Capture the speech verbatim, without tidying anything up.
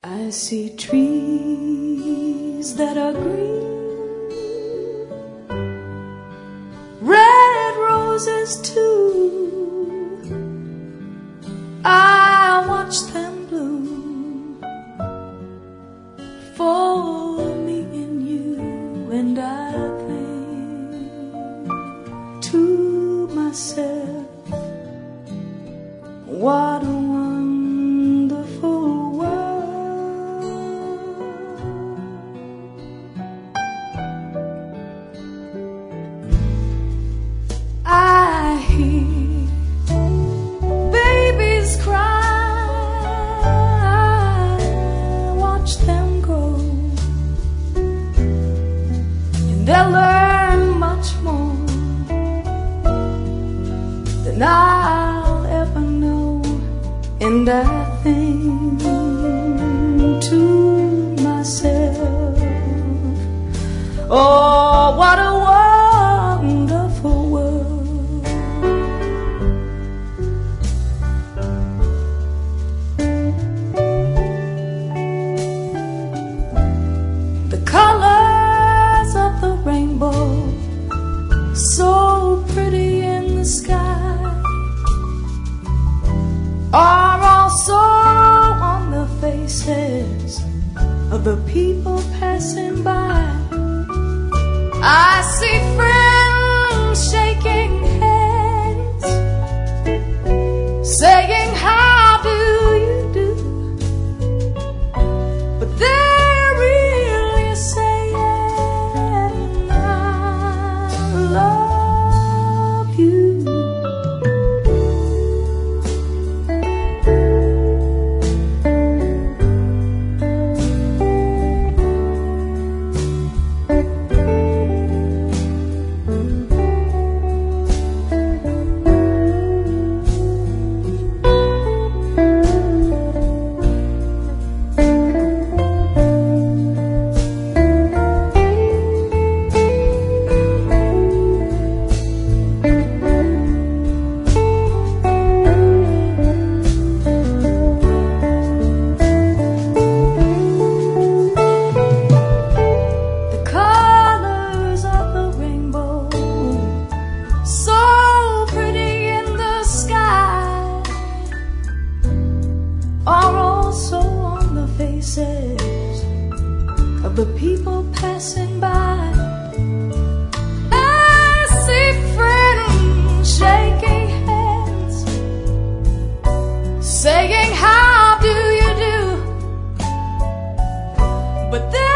I see trees that are green, red roses too. I watch them bloom for me and you, and I think to myself, what a wonderful world. I hear babies cry, I watch them grow, and they'll learn much more than I'll ever know. And I think to myself, oh, what a wonderful world. The colors of the rainbow, so pretty in the sky, are also on the faces of the people passing by. I see friends shaking hands, saying, how do you do? But they're really saying, I love you. Are also on the faces of the people passing by. I see friends shaking hands, saying, how do you do? But